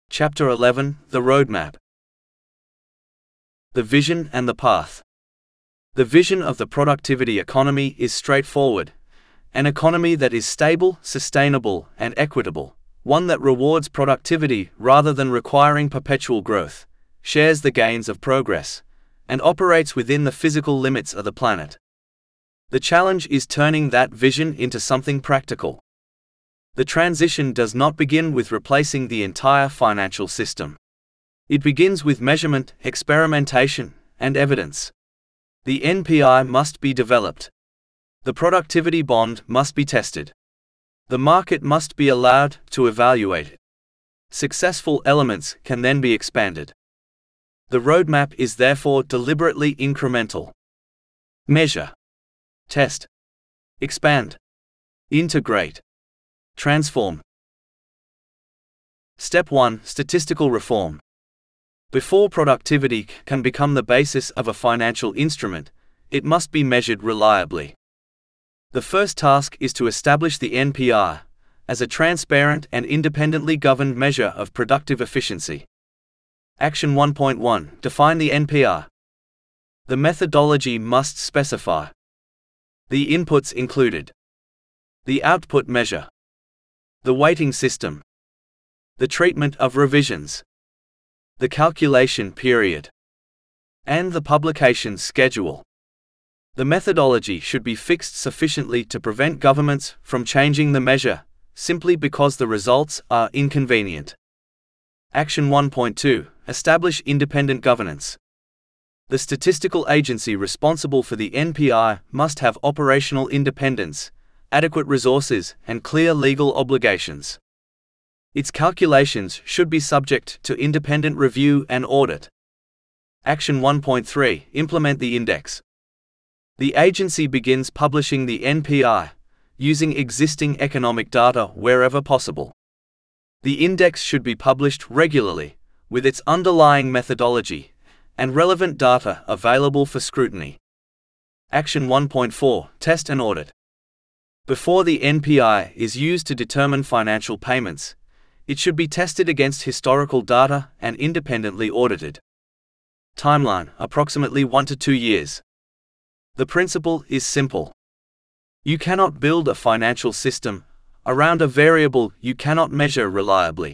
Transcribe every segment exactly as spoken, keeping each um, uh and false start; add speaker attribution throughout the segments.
Speaker 1: Chapter eleven, The Roadmap. The vision and the path. The vision of the productivity economy is straightforward: an economy that is stable, sustainable, and equitable, one that rewards productivity rather than requiring perpetual growth, shares the gains of progress, and operates within the physical limits of the planet. The challenge is turning that vision into something practical. The transition does not begin with replacing the entire financial system. It begins with measurement, experimentation, and evidence. The N P I must be developed. The productivity bond must be tested. The market must be allowed to evaluate it. Successful elements can then be expanded. The roadmap is therefore deliberately incremental. Measure, test, expand, integrate, transform. Step one. Statistical reform. Before productivity can become the basis of a financial instrument, it must be measured reliably. The first task is to establish the N P I as a transparent and independently governed measure of productive efficiency. Action one point one. Define the N P I. The methodology must specify the inputs included, the output measure, the weighting system, the treatment of revisions, the calculation period, and the publication schedule. The methodology should be fixed sufficiently to prevent governments from changing the measure simply because the results are inconvenient. Action one point two. Establish independent governance. The statistical agency responsible for the N P I must have operational independence, adequate resources, and clear legal obligations. Its calculations should be subject to independent review and audit. Action one point three. Implement the index. The agency begins publishing the N P I, using existing economic data wherever possible. The index should be published regularly, with its underlying methodology and relevant data available for scrutiny. Action one point four. Test and audit. Before the N P I is used to determine financial payments, it should be tested against historical data and independently audited. Timeline: approximately one to two years. The principle is simple. You cannot build a financial system around a variable you cannot measure reliably.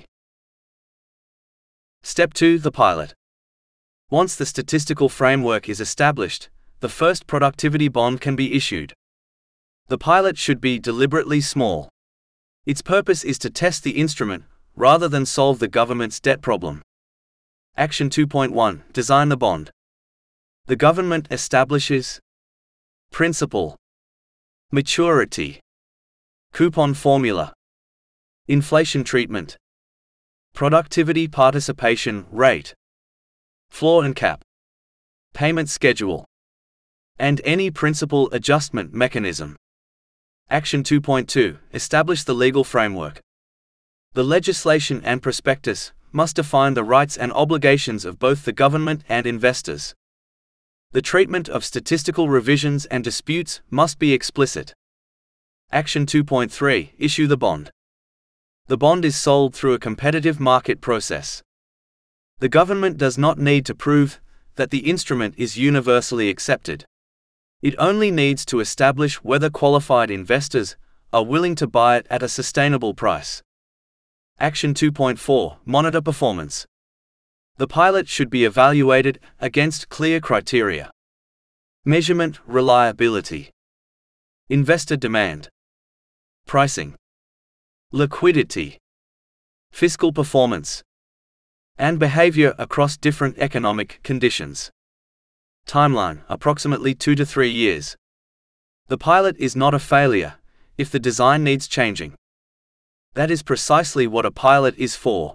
Speaker 1: Step two. The pilot. Once the statistical framework is established, the first productivity bond can be issued. The pilot should be deliberately small. Its purpose is to test the instrument rather than solve the government's debt problem. Action two point one. Design the bond. The government establishes principal, maturity, coupon formula, inflation treatment, productivity participation rate, floor and cap, payment schedule, and any principal adjustment mechanism. Action two point two. Establish the legal framework. The legislation and prospectus must define the rights and obligations of both the government and investors. The treatment of statistical revisions and disputes must be explicit. Action two point three. Issue the bond. The bond is sold through a competitive market process. The government does not need to prove that the instrument is universally accepted. It only needs to establish whether qualified investors are willing to buy it at a sustainable price. Action two point four. Monitor performance. The pilot should be evaluated against clear criteria: measurement, reliability, investor demand, pricing, liquidity, fiscal performance, and behavior across different economic conditions. Timeline: approximately two to three years. The pilot is not a failure if the design needs changing. That is precisely what a pilot is for.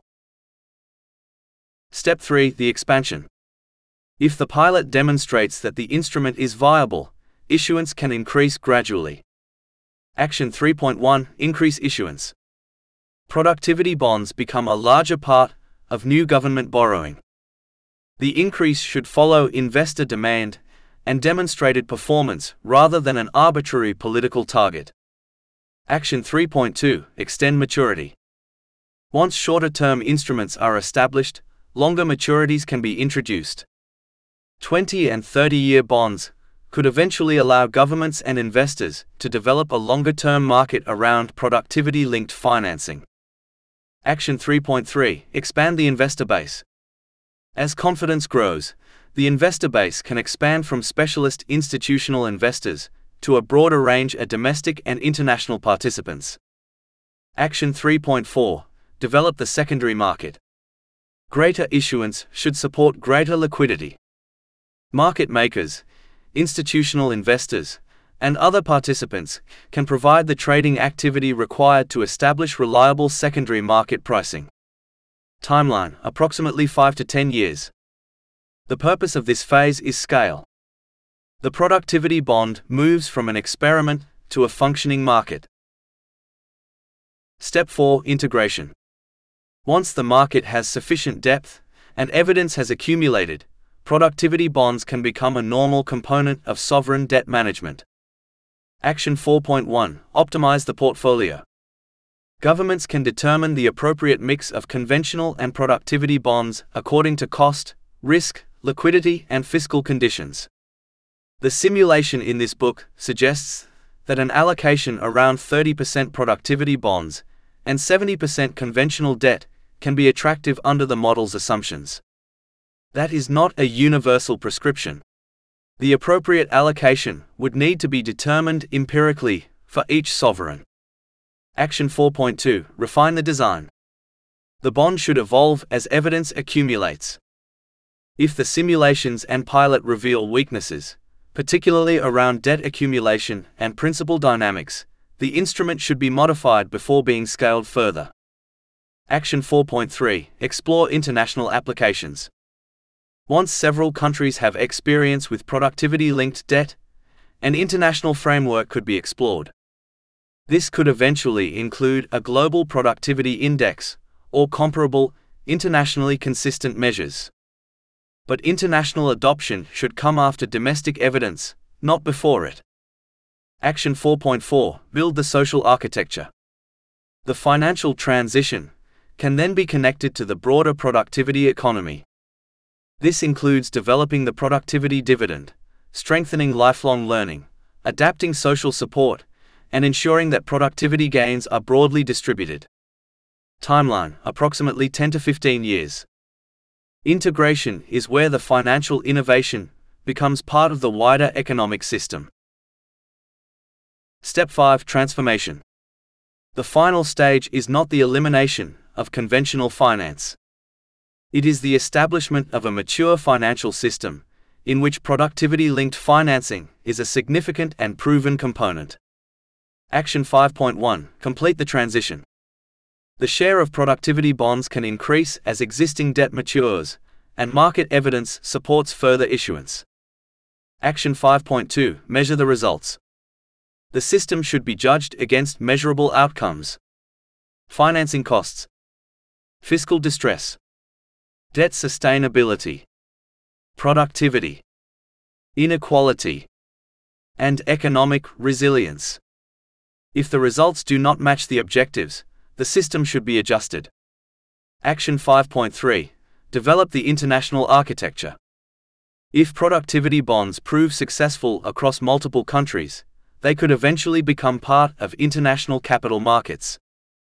Speaker 1: Step three. The expansion. If the pilot demonstrates that the instrument is viable, issuance can increase gradually. Action three point one. Increase issuance. Productivity bonds become a larger part of new government borrowing. The increase should follow investor demand and demonstrated performance rather than an arbitrary political target. Action three point two. Extend maturity. Once shorter-term instruments are established, longer maturities can be introduced. twenty and thirty-year bonds could eventually allow governments and investors to develop a longer-term market around productivity-linked financing. Action three point three. Expand the investor base. As confidence grows, the investor base can expand from specialist institutional investors to a broader range of domestic and international participants. Action three point four. Develop the secondary market. Greater issuance should support greater liquidity. Market makers, institutional investors, and other participants can provide the trading activity required to establish reliable secondary market pricing. Timeline: approximately five to ten years. The purpose of this phase is scale. The productivity bond moves from an experiment to a functioning market. Step four. Integration. Once the market has sufficient depth and evidence has accumulated, productivity bonds can become a normal component of sovereign debt management. Action four point one. Optimize the portfolio. Governments can determine the appropriate mix of conventional and productivity bonds according to cost, risk, liquidity, and fiscal conditions. The simulation in this book suggests that an allocation around thirty percent productivity bonds and seventy percent conventional debt can be attractive under the model's assumptions. That is not a universal prescription. The appropriate allocation would need to be determined empirically for each sovereign. Action four point two. Refine the design. The bond should evolve as evidence accumulates. If the simulations and pilot reveal weaknesses, particularly around debt accumulation and principal dynamics, the instrument should be modified before being scaled further. Action four point three. Explore international applications. Once several countries have experience with productivity-linked debt, an international framework could be explored. This could eventually include a global productivity index or comparable, internationally consistent measures. But international adoption should come after domestic evidence, not before it. Action four point four. Build the social architecture. The financial transition can then be connected to the broader productivity economy. This includes developing the productivity dividend, strengthening lifelong learning, adapting social support, and ensuring that productivity gains are broadly distributed. Timeline: approximately ten to fifteen years. Integration is where the financial innovation becomes part of the wider economic system. Step five. Transformation. The final stage is not the elimination of conventional finance. It is the establishment of a mature financial system, in which productivity-linked financing is a significant and proven component. Action five point one. Complete the transition. The share of productivity bonds can increase as existing debt matures, and market evidence supports further issuance. Action five point two. Measure the results. The system should be judged against measurable outcomes. Financing costs, fiscal distress, debt sustainability, productivity, inequality, and economic resilience. If the results do not match the objectives, the system should be adjusted. Action five point three. Develop the international architecture. If productivity bonds prove successful across multiple countries, they could eventually become part of international capital markets.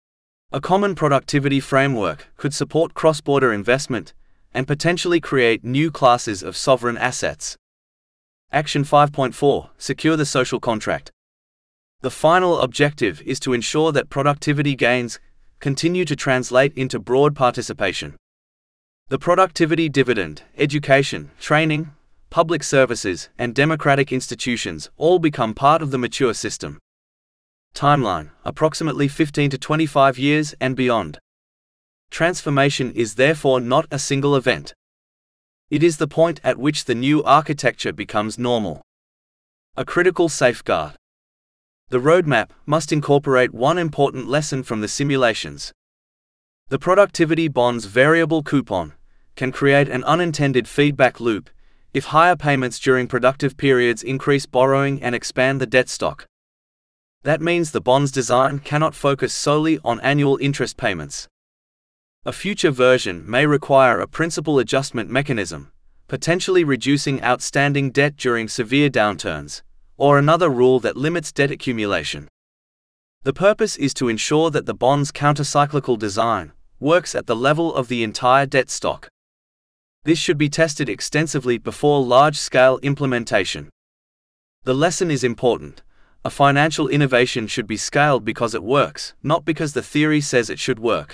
Speaker 1: A common productivity framework could support cross-border investment and potentially create new classes of sovereign assets. Action five point four. Secure the social contract. The final objective is to ensure that productivity gains continue to translate into broad participation. The productivity dividend, education, training, public services, and democratic institutions all become part of the mature system. Timeline: approximately fifteen to twenty-five years and beyond. Transformation is therefore not a single event. It is the point at which the new architecture becomes normal. A critical safeguard. The roadmap must incorporate one important lesson from the simulations. The productivity bond's variable coupon can create an unintended feedback loop if higher payments during productive periods increase borrowing and expand the debt stock. That means the bond's design cannot focus solely on annual interest payments. A future version may require a principal adjustment mechanism, potentially reducing outstanding debt during severe downturns, or another rule that limits debt accumulation. The purpose is to ensure that the bond's countercyclical design works at the level of the entire debt stock. This should be tested extensively before large-scale implementation. The lesson is important. A financial innovation should be scaled because it works, not because the theory says it should work.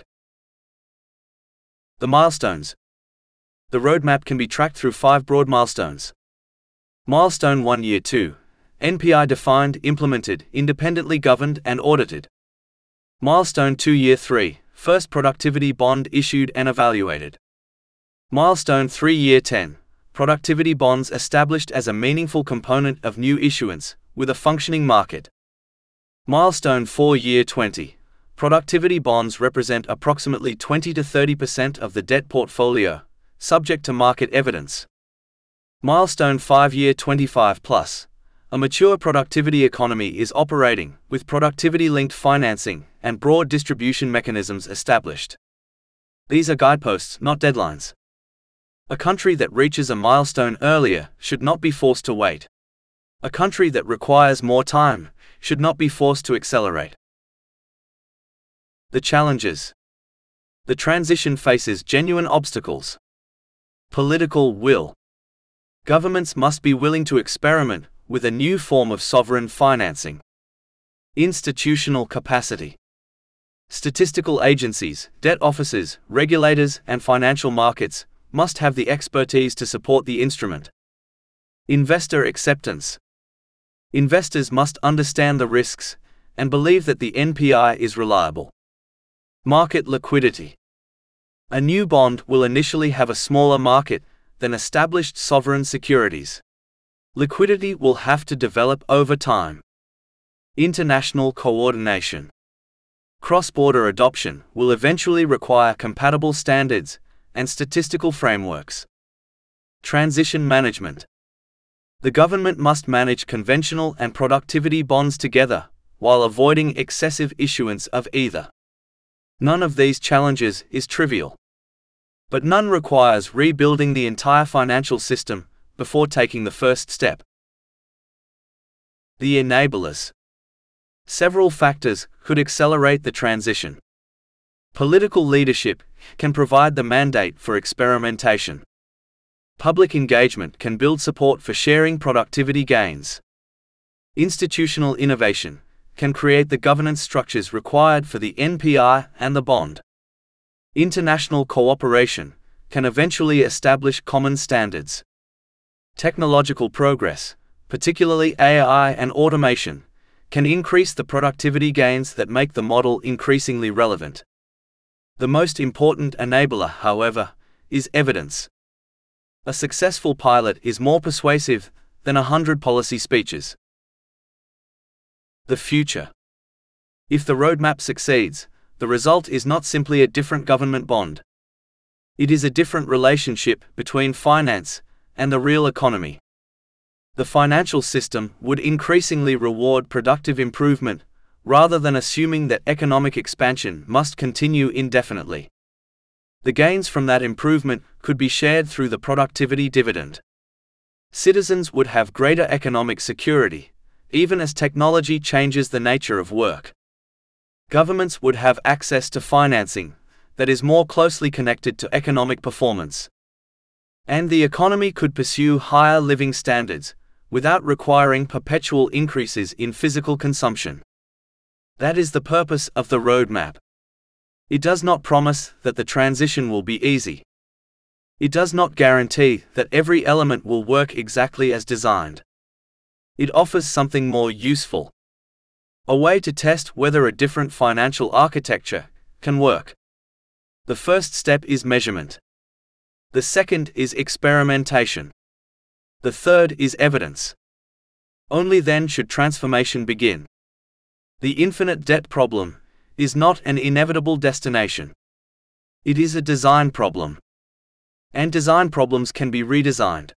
Speaker 1: The milestones. The roadmap can be tracked through five broad milestones. Milestone one Year two. N P I defined, implemented, independently governed and audited. Milestone two Year three. First productivity bond issued and evaluated. Milestone three Year ten. Productivity bonds established as a meaningful component of new issuance, with a functioning market. Milestone four Year twenty. Productivity bonds represent approximately twenty to thirty percent of the debt portfolio, subject to market evidence. Milestone five Year twenty-five plus. A mature productivity economy is operating, with productivity-linked financing and broad distribution mechanisms established. These are guideposts, not deadlines. A country that reaches a milestone earlier should not be forced to wait. A country that requires more time should not be forced to accelerate. The challenges. The transition faces genuine obstacles. Political will. Governments must be willing to experiment with a new form of sovereign financing. Institutional capacity. Statistical agencies, debt offices, regulators, and financial markets must have the expertise to support the instrument. Investor acceptance. Investors must understand the risks and believe that the N P I is reliable. Market liquidity. A new bond will initially have a smaller market than established sovereign securities. Liquidity will have to develop over time. International coordination. Cross-border adoption will eventually require compatible standards and statistical frameworks. Transition management. The government must manage conventional and productivity bonds together, while avoiding excessive issuance of either. None of these challenges is trivial. But none requires rebuilding the entire financial system before taking the first step. The enablers. Several factors could accelerate the transition. Political leadership can provide the mandate for experimentation. Public engagement can build support for sharing productivity gains. Institutional innovation can create the governance structures required for the N P I and the bond. International cooperation can eventually establish common standards. Technological progress, particularly A I and automation, can increase the productivity gains that make the model increasingly relevant. The most important enabler, however, is evidence. A successful pilot is more persuasive than a hundred policy speeches. The future. If the roadmap succeeds, the result is not simply a different government bond. It is a different relationship between finance and the real economy. The financial system would increasingly reward productive improvement, rather than assuming that economic expansion must continue indefinitely. The gains from that improvement could be shared through the productivity dividend. Citizens would have greater economic security, even as technology changes the nature of work. Governments would have access to financing that is more closely connected to economic performance. And the economy could pursue higher living standards, without requiring perpetual increases in physical consumption. That is the purpose of the roadmap. It does not promise that the transition will be easy. It does not guarantee that every element will work exactly as designed. It offers something more useful. A way to test whether a different financial architecture can work. The first step is measurement. The second is experimentation. The third is evidence. Only then should transformation begin. The infinite debt problem is not an inevitable destination. It is a design problem. And design problems can be redesigned.